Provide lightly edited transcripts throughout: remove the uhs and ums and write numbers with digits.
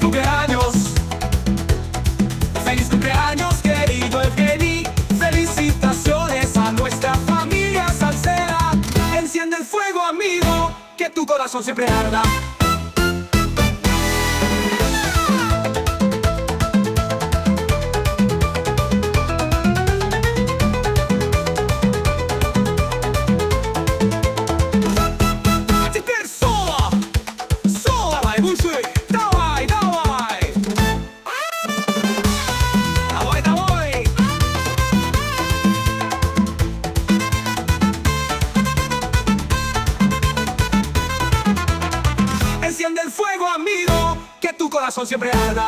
cumpleaños. Feliz cumpleaños, querido Evgeny. Felicitaciones a nuestra familia salsera. Enciende el fuego, amigo, que tu corazón siempre arda. Enciende el fuego, amigo, que tu corazón siempre arda.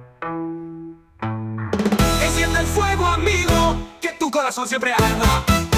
Enciende el fuego, amigo, que tu corazón siempre arda.